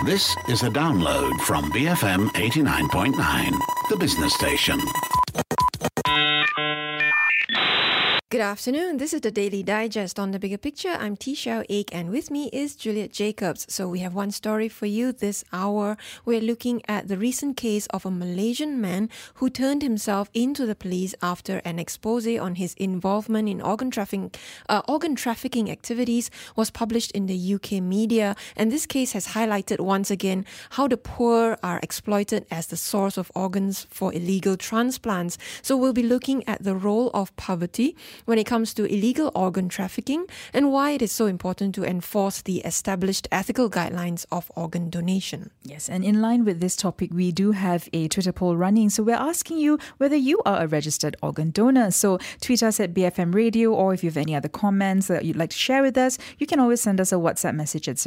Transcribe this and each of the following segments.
This is a download from BFM 89.9, the business station. Good afternoon. This is the Daily Digest. On the bigger picture, I'm T. Xiao Ek, and with me is Juliet Jacobs. So we have one story for you this hour. We're looking at the recent case of a Malaysian man who turned himself into the police after an expose on his involvement in organ trafficking activities was published in the UK media. And this case has highlighted once again how the poor are exploited as the source of organs for illegal transplants. So we'll be looking at the role of poverty when it comes to illegal organ trafficking and why it is so important to enforce the established ethical guidelines of organ donation. Yes, and in line with this topic, we do have a Twitter poll running. So we're asking you whether you are a registered organ donor. So tweet us at BFM Radio, or if you have any other comments that you'd like to share with us, you can always send us a WhatsApp message at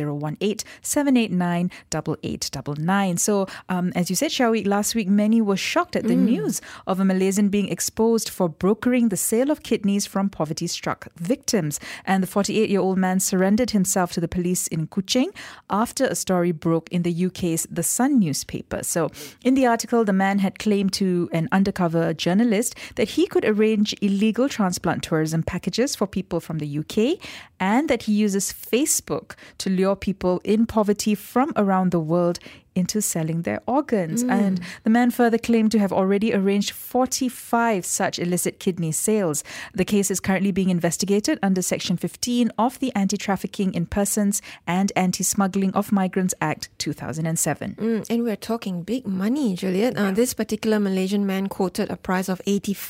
018-789-8899. So as you said, Shawik, last week, many were shocked at the news of a Malaysian being exposed for brokering the sale of kidneys from poverty-struck victims. And the 48-year-old man surrendered himself to the police in Kuching after a story broke in the UK's The Sun newspaper. So in the article, the man had claimed to an undercover journalist that he could arrange illegal transplant tourism packages for people from the UK, and that he uses Facebook to lure people in poverty from around the world into selling their organs. And the man further claimed to have already arranged 45 such illicit kidney sales. The case is currently being investigated under Section 15 of the Anti-Trafficking in Persons and Anti-Smuggling of Migrants Act 2007. And we're talking big money, Juliet. This particular Malaysian man quoted a price of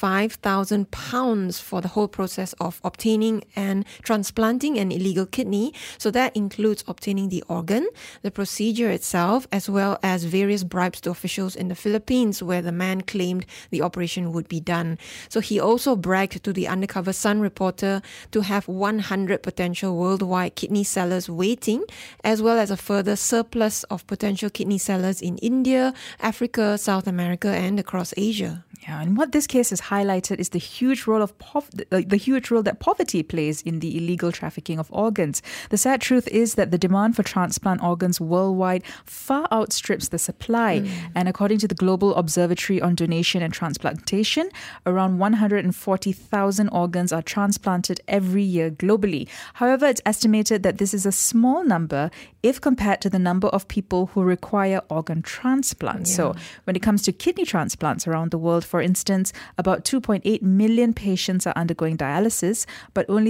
£85,000 for the whole process of obtaining and transplanting an illegal kidney. So that includes obtaining the organ, the procedure itself, as well as various bribes to officials in the Philippines where the man claimed the operation would be done. So he also bragged to the undercover Sun reporter to have 100 potential worldwide kidney sellers waiting, as well as a further surplus of potential kidney sellers in India, Africa, South America, and across Asia. Yeah, and what this case has highlighted is the huge role of the huge role that poverty plays in the illegal trafficking of organs. The sad truth is that the demand for transplant organs worldwide far outstrips the supply. And according to the Global Observatory on Donation and Transplantation, around 140,000 organs are transplanted every year globally. However, it's estimated that this is a small number if compared to the number of people who require organ transplants. So when it comes to kidney transplants around the world, for instance, about 2.8 million patients are undergoing dialysis, but only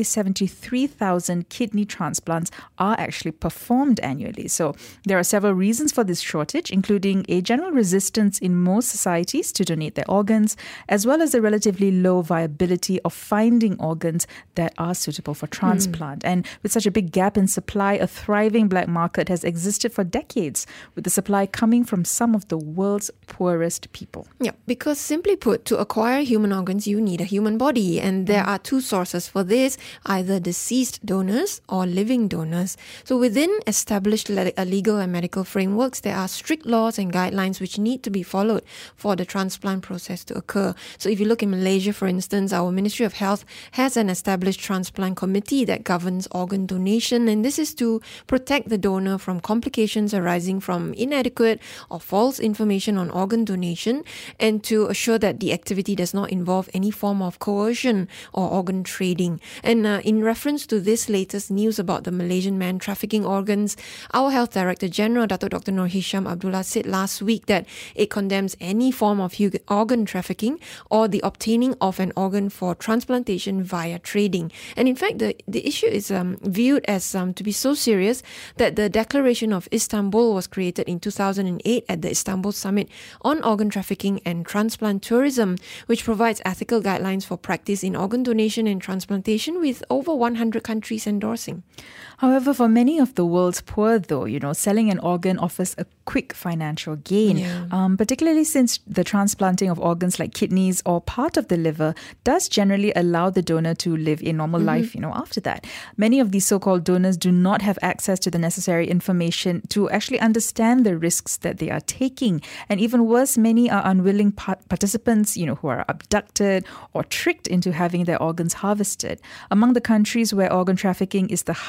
73,000 kidney transplants are actually performed annually. So there are several reasons for this shortage, including a general resistance in most societies to donate their organs, as well as the relatively low viability of finding organs that are suitable for transplant. And with such a big gap in supply, a thriving black market has existed for decades, with the supply coming from some of the world's poorest people. Yeah, because simply put, to acquire human organs, you need a human body. And there are two sources for this, either deceased donors or living donors. So within established legal and medical frameworks, there are strict laws and guidelines which need to be followed for the transplant process to occur. So if you look in Malaysia, for instance, our Ministry of Health has an established transplant committee that governs organ donation, and this is to protect the donor from complications arising from inadequate or false information on organ donation, and to assure that the activity does not involve any form of coercion or organ trading. And in reference to this latest news about the Malaysian man trafficking organs, our Health Director General, Dr. Noor Hisham Abdullah, said last week that it condemns any form of organ trafficking or the obtaining of an organ for transplantation via trading. And in fact, the issue is viewed as to be so serious that the Declaration of Istanbul was created in 2008 at the Istanbul Summit on Organ Trafficking and Transplant Tourism, which provides ethical guidelines for practice in organ donation and transplantation, with over 100 countries endorsing. However, for many of the world's poor, though, selling an organ offers a quick financial gain, particularly since the transplanting of organs like kidneys or part of the liver does generally allow the donor to live a normal life, after that. Many of these so-called donors do not have access to the necessary information to actually understand the risks that they are taking. And even worse, many are unwilling participants, who are abducted or tricked into having their organs harvested. Among the countries where organ trafficking is the highest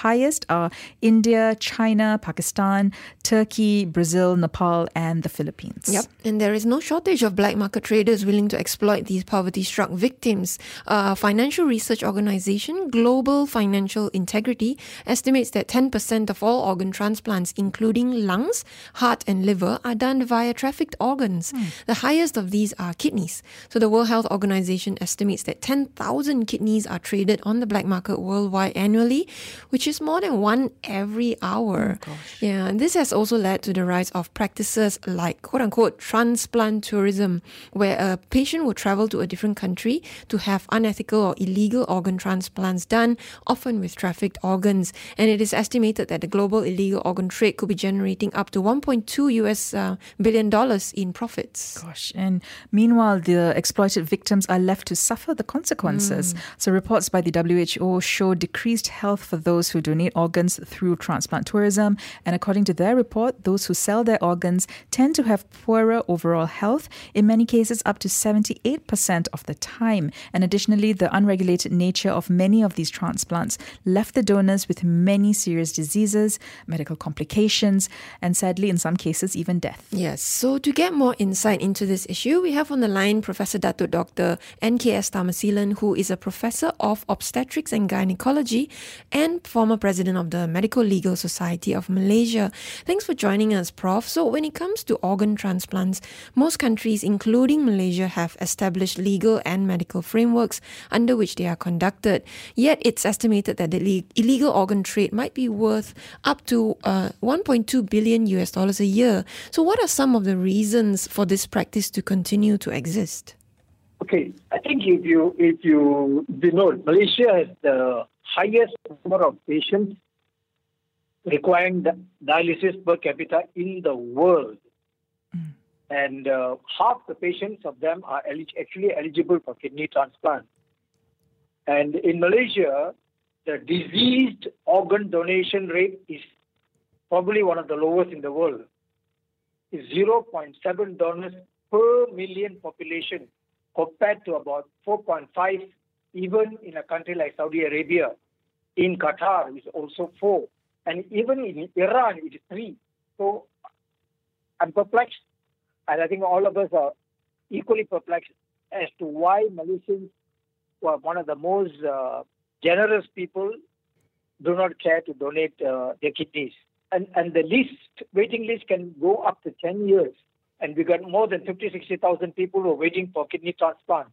list are India, China, Pakistan, Turkey, Brazil, Nepal, and the Philippines. Yep, and there is no shortage of black market traders willing to exploit these poverty-struck victims. Financial research organization Global Financial Integrity estimates that 10% of all organ transplants, including lungs, heart, and liver, are done via trafficked organs. The highest of these are kidneys. So the World Health Organization estimates that 10,000 kidneys are traded on the black market worldwide annually, which is more than one every hour. Yeah, and this has also led to the rise of practices like quote-unquote transplant tourism, where a patient will travel to a different country to have unethical or illegal organ transplants done, often with trafficked organs. And it is estimated that the global illegal organ trade could be generating up to $1.2 billion in profits. Gosh, and meanwhile, the exploited victims are left to suffer the consequences. So reports by the WHO show decreased health for those who donate organs through transplant tourism. And according to their report, those who sell their organs tend to have poorer overall health, in many cases up to 78% of the time. And additionally, the unregulated nature of many of these transplants left the donors with many serious diseases, medical complications, and sadly, in some cases, even death. Yes, so to get more insight into this issue, we have on the line Professor Datuk Dr. NKS Thamasilan, who is a professor of obstetrics and gynecology and former president of the Medical Legal Society of Malaysia. Thanks for joining us, Prof. So when it comes to organ transplants, most countries, including Malaysia, have established legal and medical frameworks under which they are conducted. Yet it's estimated that the illegal organ trade might be worth up to $1.2 billion a year. So what are some of the reasons for this practice to continue to exist? Okay, I think if you denote, Malaysia has the highest number of patients requiring dialysis per capita in the world. And half the patients of them are actually eligible for kidney transplant. And in Malaysia, the diseased organ donation rate is probably one of the lowest in the world. It's 0.7 donors per million population, compared to about 4.5 even in a country like Saudi Arabia. In Qatar, it's also 4. And even in Iran, it is 3. So I'm perplexed, and I think all of us are equally perplexed as to why Malaysians, who are one of the most generous people, do not care to donate their kidneys. And the waiting list can go up to 10 years. And we got more than 60,000 people who are waiting for kidney transplant.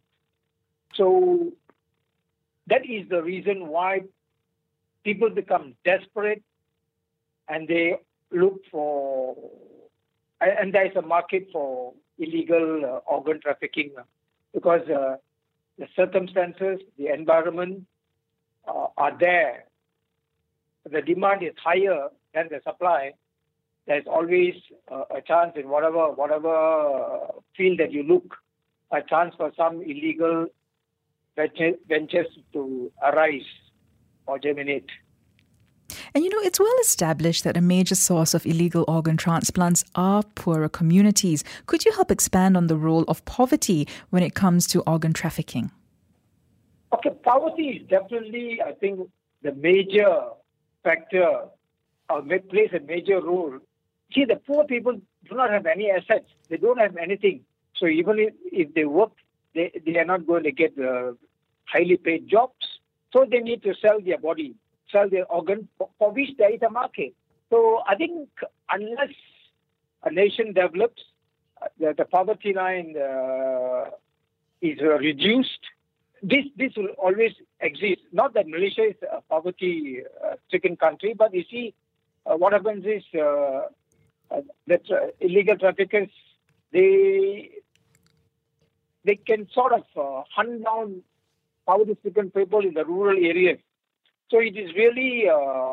So that is the reason why people become desperate and they look for, and there is a market for illegal organ trafficking because the circumstances, the environment are there. The demand is higher than the supply. There's always a chance in whatever field that you look, a chance for some illegal ventures to arise or germinate. And it's well established that a major source of illegal organ transplants are poorer communities. Could you help expand on the role of poverty when it comes to organ trafficking? Okay, poverty is definitely, I think, the major factor or plays a major role. See, the poor people do not have any assets. They don't have anything. So even if they work, they are not going to get highly paid jobs. So they need to sell their body, sell their organ, for which there is a market. So I think unless a nation develops, the poverty line is reduced, this will always exist. Not that Malaysia is a poverty-stricken country, but you see, what happens is that illegal traffickers, they can sort of hunt down poverty-stricken people in the rural areas. So it is really,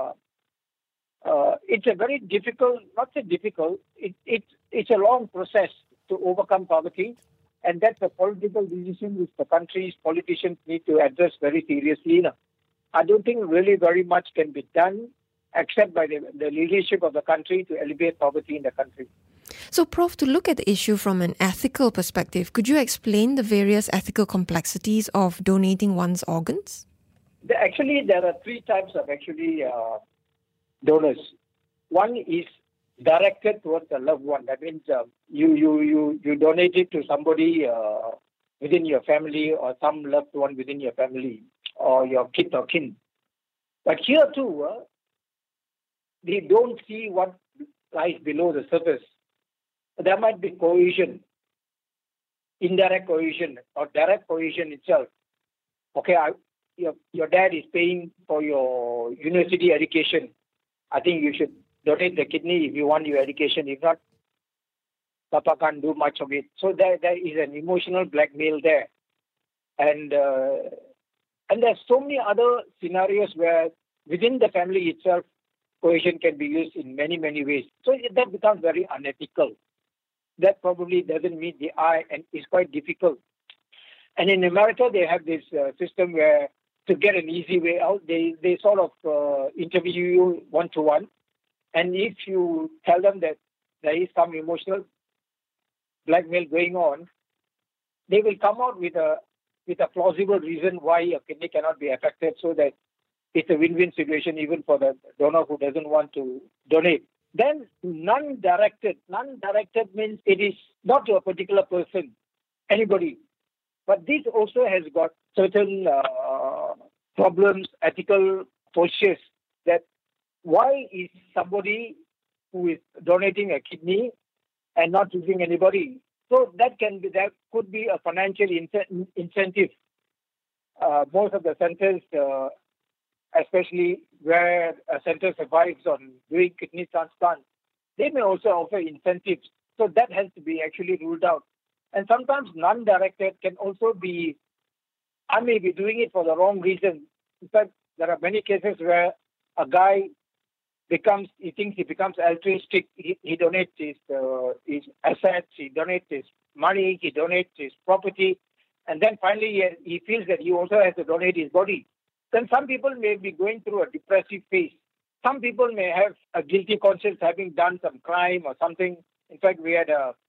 it's a very difficult, not so difficult, it's a long process to overcome poverty. And that's a political decision which the country's politicians need to address very seriously. I don't think really very much can be done except by the leadership of the country to alleviate poverty in the country. So, Prof, to look at the issue from an ethical perspective, could you explain the various ethical complexities of donating one's organs? Actually, there are 3 types of donors. One is directed towards a loved one. That means you donate it to somebody within your family or some loved one within your family or your kith or kin. But here too, they don't see what lies below the surface. There might be coercion, indirect coercion or direct coercion itself. Okay, your dad is paying for your university education. I think you should donate the kidney if you want your education. If not, Papa can't do much of it. So there is an emotional blackmail there. And there's so many other scenarios where within the family itself, coercion can be used in many, many ways. So that becomes very unethical. That probably doesn't meet the eye and is quite difficult. And in America, they have this system where to get an easy way out, they sort of interview you one-to-one. And if you tell them that there is some emotional blackmail going on, they will come out with a plausible reason why a kidney cannot be affected, so that it's a win-win situation even for the donor who doesn't want to donate. Then non-directed. Non-directed means it is not to a particular person, anybody. But this also has got certain problems, ethical postures, that why is somebody who is donating a kidney and not choosing anybody? So that could be a financial incentive. Most of the centers, especially where a center survives on doing kidney transplant, they may also offer incentives. So that has to be actually ruled out. And sometimes non-directed can also be, I may be doing it for the wrong reason. In fact, there are many cases where a guy he thinks he becomes altruistic. He donates his assets, he donates his money, he donates his property, and then finally he feels that he also has to donate his body. Then some people may be going through a depressive phase. Some people may have a guilty conscience having done some crime or something. In fact, we had a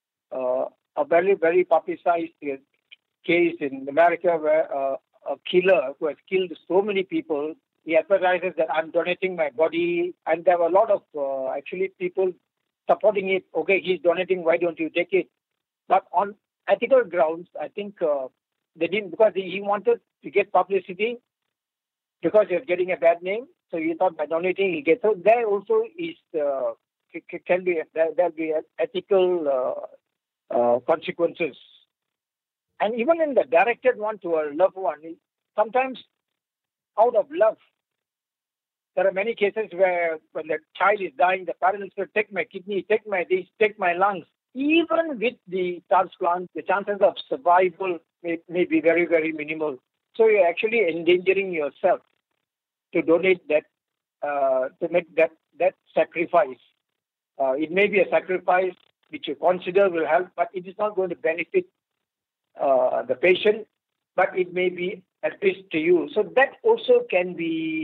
very, very publicized case in America where a killer who has killed so many people, he advertises that I'm donating my body, and there were a lot of actually people supporting it. Okay, he's donating, why don't you take it? But on ethical grounds, I think they didn't, because he wanted to get publicity, because he was getting a bad name. So he thought by donating he gets. So there also is there'll be ethical consequences. And even in the directed one to a loved one, sometimes out of love, there are many cases where when the child is dying, the parents will take my kidney, take my this, take my lungs. Even with the transplant, the chances of survival may be very, very minimal. So you're actually endangering yourself to donate that, to make that sacrifice. It may be a sacrifice which you consider will help, but it is not going to benefit the patient, but it may be at risk to you. So that also can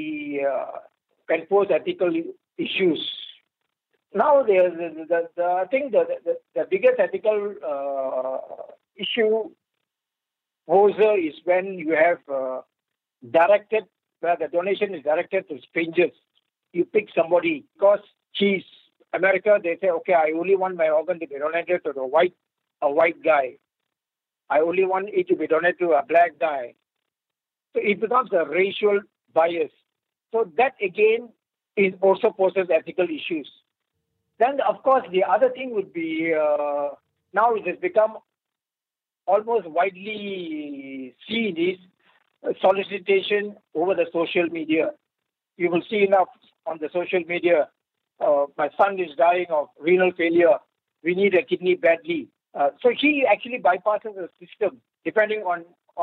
pose ethical issues. Now, I think the biggest ethical issue is when you have directed, where the donation is directed to strangers. You pick somebody because he's America. They say, okay, I only want my organ to be donated to a white guy. I only want it to be donated to a black guy. So it becomes a racial bias. So that again also poses ethical issues. Then, of course, the other thing would be now it has become almost widely seen is solicitation over the social media. You will see enough on the social media. My son is dying of renal failure. We need a kidney badly. So he actually bypasses the system depending on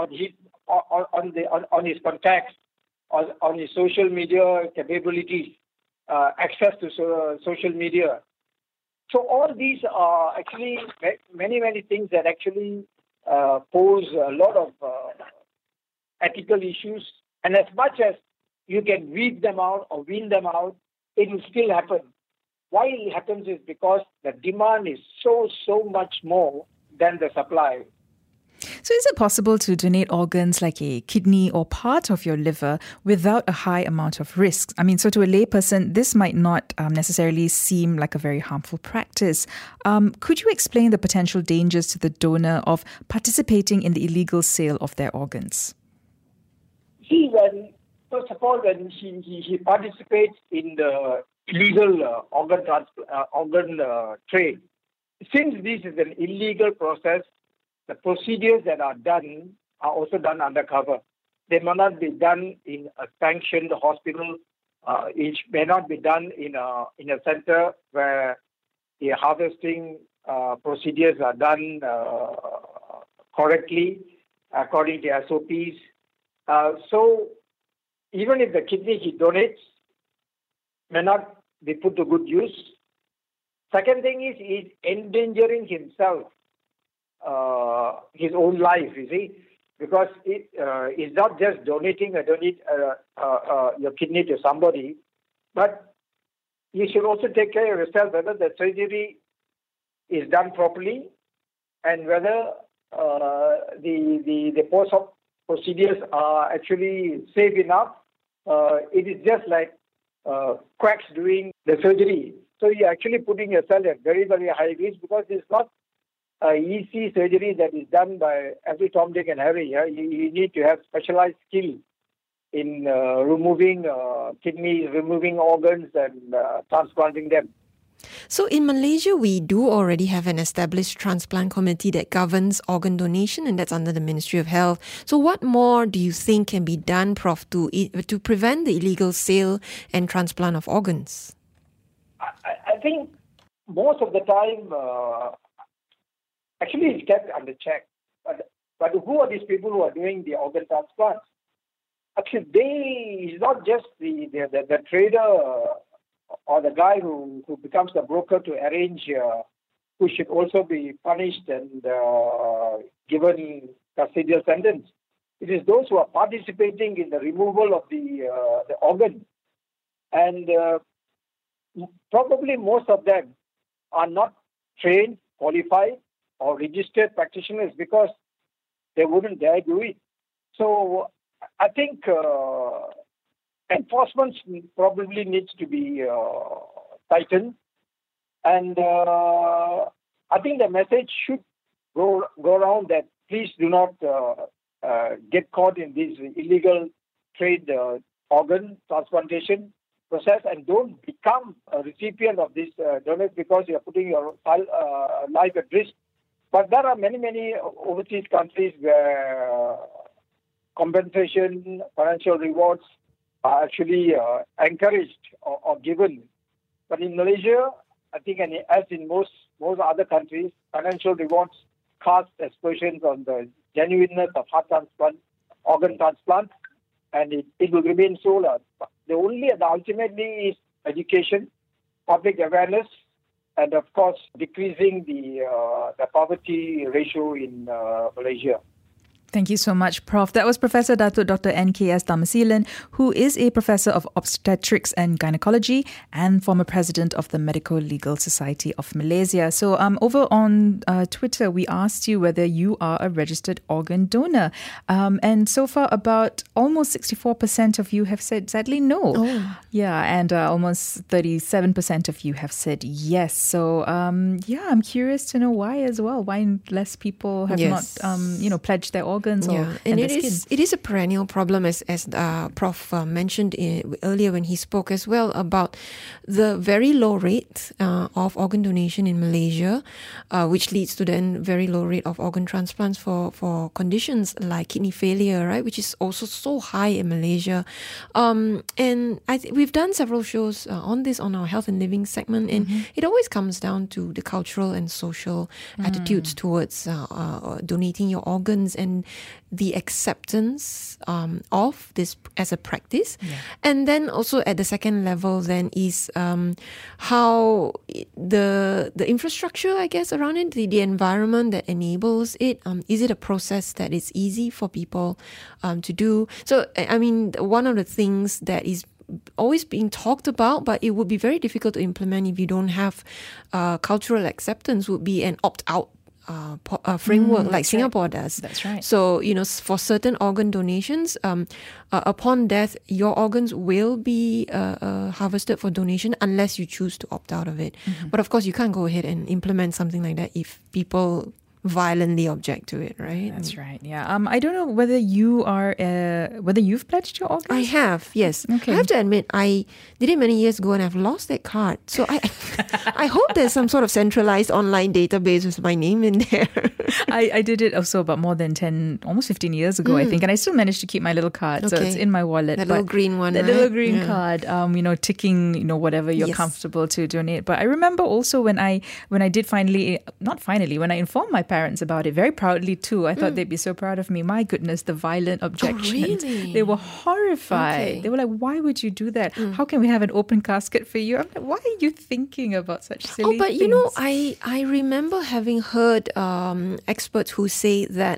his contacts, on his social media capabilities, access to social media. So all these are actually many, many things that actually pose a lot of ethical issues. And as much as you can weed them out or wean them out, it will still happen. Why it happens is because the demand is so much more than the supply. So is it possible to donate organs like a kidney or part of your liver without a high amount of risks? I mean, so to a layperson, this might not necessarily seem like a very harmful practice. Could you explain the potential dangers to the donor of participating in the illegal sale of their organs? See, first of all, when he participates in the illegal organ trade, since this is an illegal process, the procedures that are done are also done undercover. They may not be done in a sanctioned hospital. It may not be done in a center where the harvesting procedures are done correctly according to SOPs. So even if the kidney he donates may not be put to good use. Second thing is he's endangering himself, his own life, you see, because it's not just donating your kidney to somebody, but you should also take care of yourself whether the surgery is done properly and whether the post-op procedures are actually safe enough. It is just like quacks doing the surgery. So you're actually putting yourself at very, very high risk because it's not an easy surgery that is done by every Tom, Dick and Harry. Yeah? You need to have specialized skill in removing kidneys, removing organs and transplanting them. So in Malaysia, we do already have an established transplant committee that governs organ donation, and that's under the Ministry of Health. So what more do you think can be done, Prof, to prevent the illegal sale and transplant of organs? I think most of the time, actually it's kept under check. But who are these people who are doing the organ transplants? Actually, it's not just the trader or the guy who becomes the broker to arrange, who should also be punished and given custodial sentence. It is those who are participating in the removal of the organ. And probably most of them are not trained, qualified, or registered practitioners because they wouldn't dare do it. So I think enforcement probably needs to be tightened, and I think the message should go around that please do not get caught in this illegal trade organ transplantation process, and don't become a recipient of this donors because you are putting your life at risk. But there are many overseas countries where compensation, financial rewards are actually encouraged or given. But in Malaysia, I think, and as in most other countries, financial rewards cast aspersions on the genuineness of heart transplant, organ transplant, and it will remain so. The ultimately is education, public awareness, and of course decreasing the poverty ratio in Malaysia. Thank you so much, Prof. That was Professor Datuk Dr. N.K.S. Dhamasilan, who is a professor of obstetrics and gynecology and former president of the Medical Legal Society of Malaysia. So over on Twitter, we asked you whether you are a registered organ donor. And so far, about almost 64% of you have said, sadly, no. Oh. Yeah, and almost 37% of you have said yes. So, I'm curious to know why as well. Why less people have not, pledged their organs. And it is a perennial problem, as Prof mentioned earlier when he spoke as well, about the very low rate of organ donation in Malaysia, which leads to then very low rate of organ transplants for conditions like kidney failure, right, which is also so high in Malaysia. And we've done several shows on this on our Health and Living segment, and it always comes down to the cultural and social attitudes towards donating your organs and the acceptance of this as a practice. And then also at the second level then is how the infrastructure, I guess, around it, the environment that enables it. Is it a process that is easy for people to do? So, I mean, one of the things that is always being talked about, but it would be very difficult to implement if you don't have cultural acceptance, would be an opt-out framework like that's Singapore does. That's right. So, for certain organ donations, upon death, your organs will be harvested for donation unless you choose to opt out of it. But of course, you can't go ahead and implement something like that if people violently object to it, right? That's right. Yeah. I don't know whether whether you've pledged your organs. I have, yes. Okay. I have to admit, I did it many years ago and I've lost that card. So I hope there's some sort of centralized online database with my name in there. I did it also about more than 10, almost 15 years ago, I think. And I still managed to keep my little card. So Okay. it's in my wallet. That little green one, The right? little green Yeah. card, ticking, whatever you're Yes. comfortable to donate. But I remember also when I did when I informed my parents about it, very proudly too, I thought they'd be so proud of me. My goodness, the violent objections. really? They were horrified. Okay. They were like, why would you do that? How can we have an open casket for you? I'm like, why are you thinking about such silly But things? I remember having heard experts who say that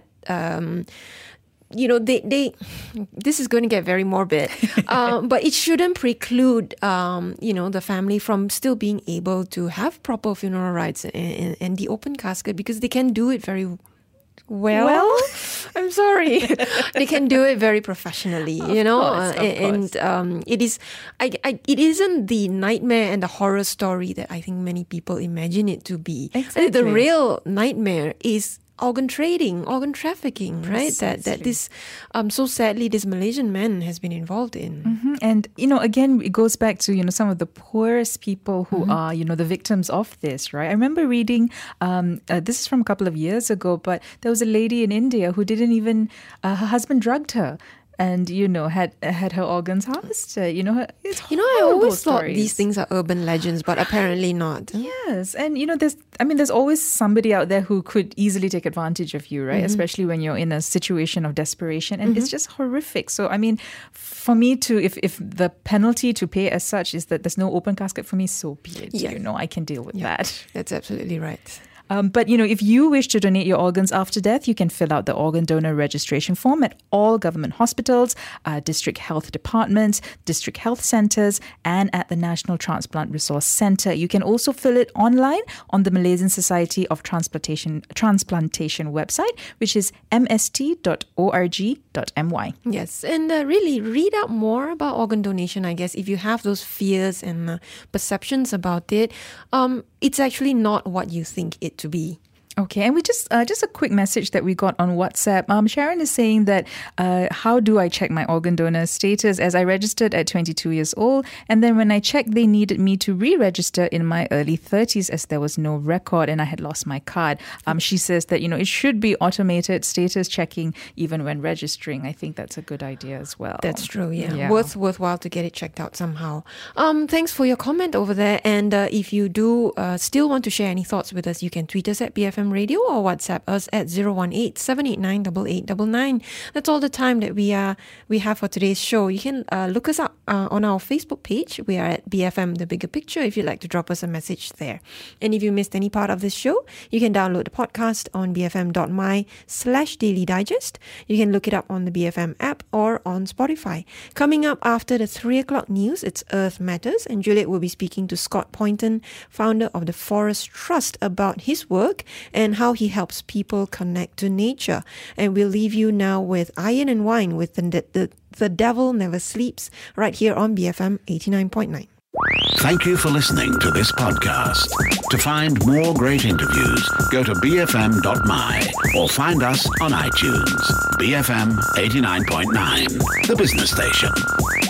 they this is going to get very morbid, but it shouldn't preclude the family from still being able to have proper funeral rites and the open casket, because they can do it very well. I'm sorry. They can do it very professionally, Of course. and it is it isn't the nightmare and the horror story that I think many people imagine it to be. Exactly. The real nightmare is organ trading, organ trafficking, right? That this so sadly this Malaysian man has been involved in. And, again, it goes back to, some of the poorest people who are, the victims of this, right? I remember reading, this is from a couple of years ago, but there was a lady in India who didn't even, her husband drugged her. And, had her organs harvested. It's I always thought stories. these things are urban legends, but apparently not. Yes, and there's always somebody out there who could easily take advantage of you, right? Especially when you're in a situation of desperation, and it's just horrific. So, for me to, if the penalty to pay as such is that there's no open casket for me, so be it. Yeah. I can deal with that. That's absolutely right. But, if you wish to donate your organs after death, you can fill out the organ donor registration form at all government hospitals, district health departments, district health centres, and at the National Transplant Resource Centre. You can also fill it online on the Malaysian Society of Transplantation website, which is mst.org.my. Yes, and really read up more about organ donation, I guess. If you have those fears and perceptions about it, it's actually not what you think it to be. Okay, and we just a quick message that we got on WhatsApp. Sharon is saying that how do I check my organ donor status, as I registered at 22 years old, and then when I checked, they needed me to re-register in my early 30s as there was no record and I had lost my card. She says that it should be automated status checking even when registering. I think that's a good idea as well. That's true, yeah. Yeah. Worthwhile to get it checked out somehow. Thanks for your comment over there. And if you do still want to share any thoughts with us, you can tweet us at BFM Radio or WhatsApp us at 018-789-8899. That's all the time that we have for today's show. You can look us up on our Facebook page. We are at BFM The Bigger Picture if you'd like to drop us a message there. And if you missed any part of this show, you can download the podcast on bfm.my/Daily Digest. You can look it up on the BFM app or on Spotify. Coming up after the 3 o'clock news, it's Earth Matters, and Juliet will be speaking to Scott Poynton, founder of the Forest Trust, about his work and how he helps people connect to nature. And we'll leave you now with Iron and Wine with The Devil Never Sleeps right here on BFM 89.9. Thank you for listening to this podcast. To find more great interviews, go to bfm.my or find us on iTunes. BFM 89.9, the business station.